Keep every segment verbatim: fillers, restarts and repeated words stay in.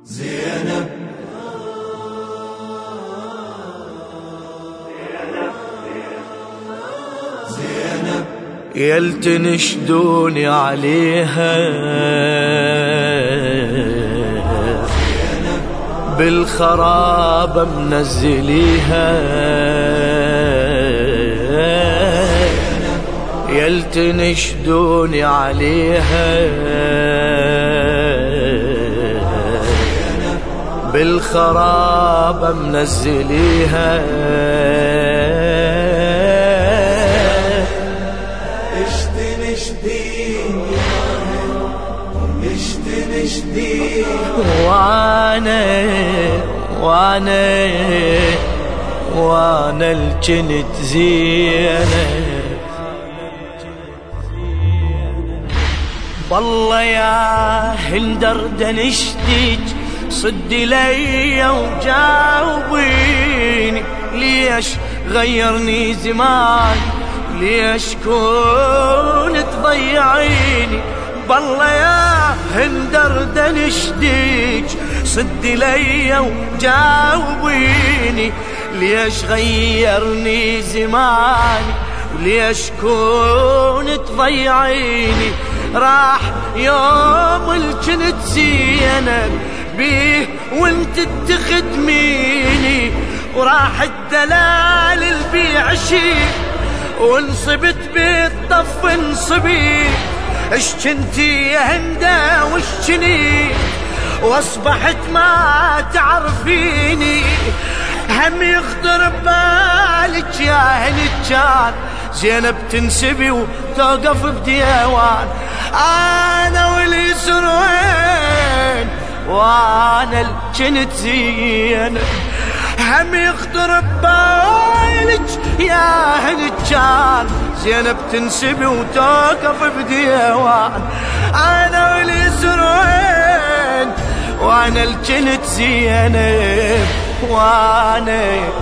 زينب زينب يل تنشدوني عليها بالخرابة منزليها يل تنشدوني عليها بالخرابة منزليها وانا وانا وانا الجنت زينب بالله يا هندر دنشتك صد لي وجاوبيني ليش غيرني زمان ليش كون تضيعيني بالله يا هندر دنشتك صد لي وجاوبيني ليش غيرني زماني وليش كون تضيعيني راح يوم الجنت زينب بيه وانت تخدميني وراح الدلال البيع شيء وانصبت بالطف انصبي اش كنتي يا هندا وش كني واصبحت ما تعرفيني هم يخطر ببالك يا هنجان زينب تنسبي وتوقف بديوان انا واليسر وين وانا الجنت زينب هم يخطر ببالك يا هنجان زينب تنسبي وتوقف بديوان انا واليسر وين وانا الجنت زينب وانا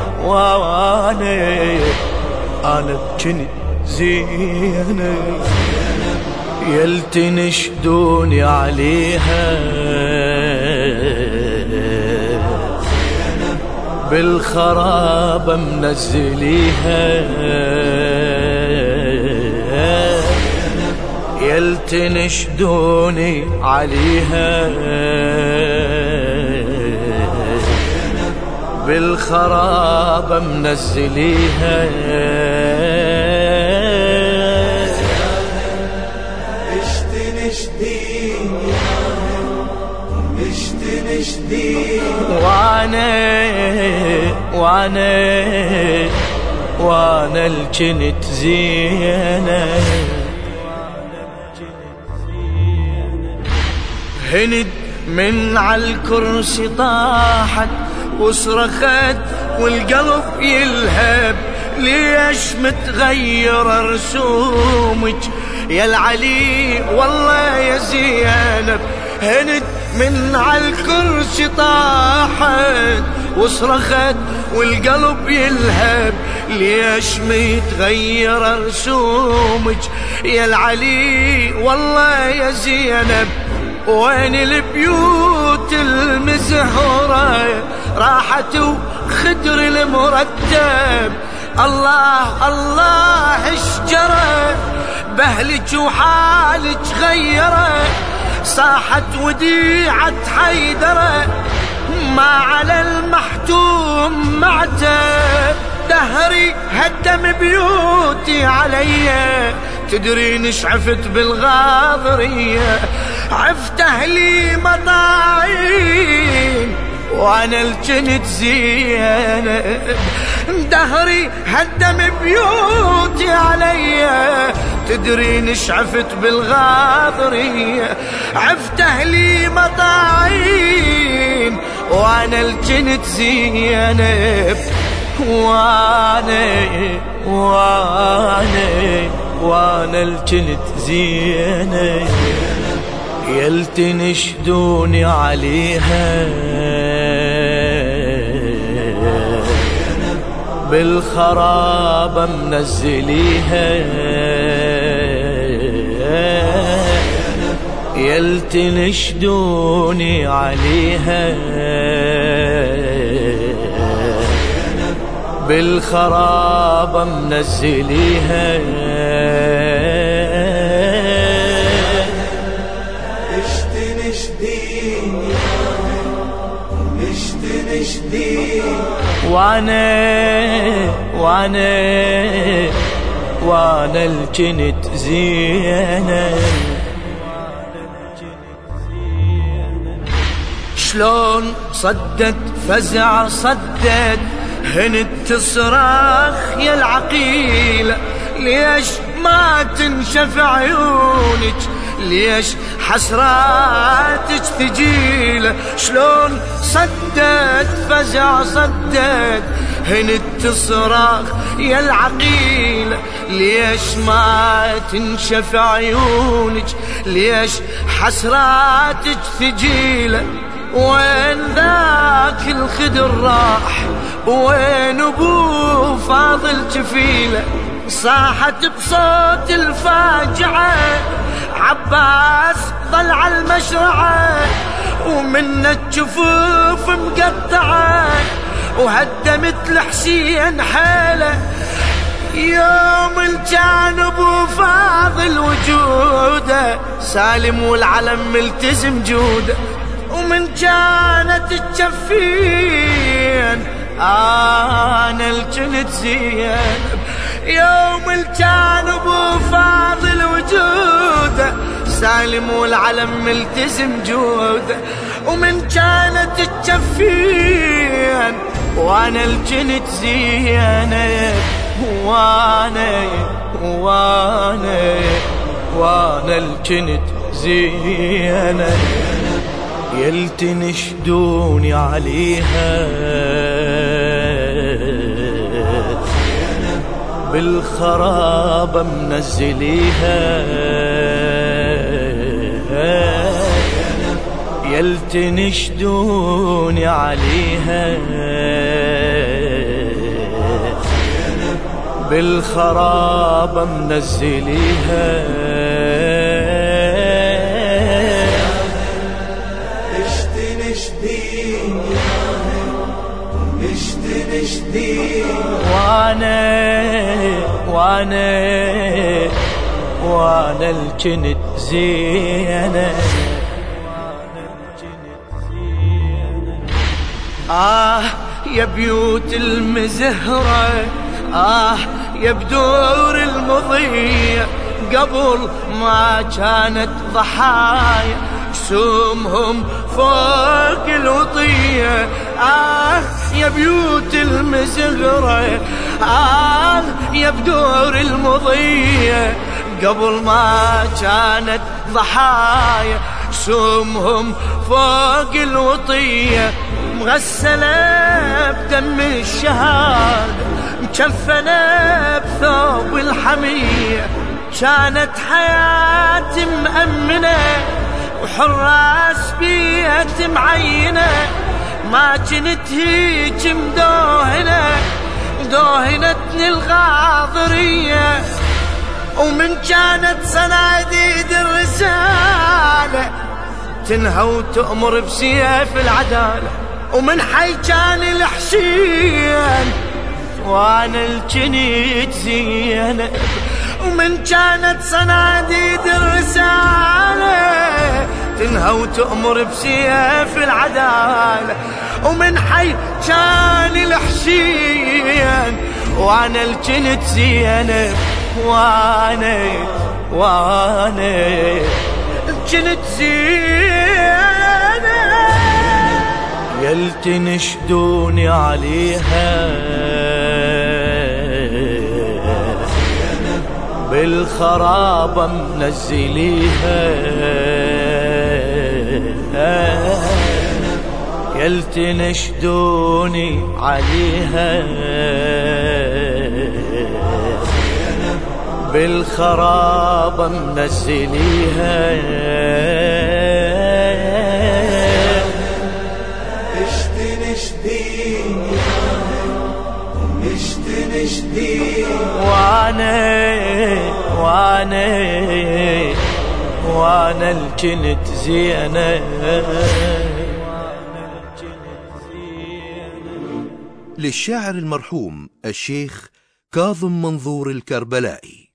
وانا انا الجنت زينب يل تنشدوني عليها بالخرابة منزليها يل تنشدوني عليها بالخرابة منزليها اش تنشديني اش تنشديني وانا وانا وانا الجنت زينب هند من عالكرسي طاحت وصرخت والقلب يلهب ليش متغير رسومك يا العلي والله يا زينب هند من عالكرسي طاحت وصرخت والقلب يلهب ليش متغير رسومك يا العلي والله يا زينب وين البيوت المزهرة راحت وخدر المرتب الله الله اشجره بهلك وحالك غيره صاحت وديعة حيدره ما على المحتوم معتب دهري هدم بيوتي علي تدرين شعفت بالغاضرية عفت أهلي مطاعين وانا الجنت زينب دهري هدم بيوتي علي تدرين شعفت بالغاضرية عفت أهلي مطاعين وانا الجنت زينب وانا وانا وانا الجنت زينب يل تنشدوني عليها بالخرابة منزليها يلتنشدوني عليها بالخرابة منزليها اشتنشدين اشتنشدين وانا وانا وانا الجنت زينة شلون صدت فزع صدت هنت تصرخ يا العقيلة ليش ما تنشف عيونك ليش حسراتك ثقيلة شلون صدت فزع صدت هنت تصرخ يا العقيلة ليش ما تنشف عيونك ليش حسراتك ثقيلة وين ذاك الخدر راح وين ابو فاضل جفيله صاحت بصوت الفاجعة عباس ضل على المشرعة ومن الجفوف مقطعة وهدمت الحسين حيله يوم الجان ابو فاضل وجوده سالم والعلم ملتزم جوده ومن كانت تجفين انا الجنت زينب يوم الجان ابو فاضل وجوده سالم والعلم ملتزم جوده ومن كانت تجفين وانا الجنت زينب وانا وانا وانا الجنت زينب يلتنشدوني عليها بالخرابة منزليها يلتنشدوني عليها بالخرابة منزليها اشتنشدين اشتنشدين وانا وانا وانا الجنت زينة آه يا بيوت المزهرة آه يا بدور المضية قبل ما كانت ضحايا سمهم فوق الوطية آه يا بيوت المزغرة آه يا بدور المضية قبل ما كانت ضحايا سمهم فوق الوطية مغسلة بدم الشهادة مكفنة بثوب الحمية كانت حياتي مأمنة وحراس بيت معينة ما كنت هيج مدوهنة دوهنتني الغاضرية ومن كانت صناديد الرسالة تنهى وتأمر بسيف العدالة ومن حي كان الحسين وانا الجنت زينب ومن كانت صناديد الرسالة تنهى وتأمر بسيف العدالة ومن حي كان الحسين وانا الجنت زينب وانا وانا الجنت زينب يلتنشدوني عليها بالخرابة منزليها يلتنشدوني عليها بالخرابة منزليها اشتنشدين اشتنشدين وانا وانا وانا كنت زينة. للشاعر المرحوم الشيخ كاظم منظور الكربلائي.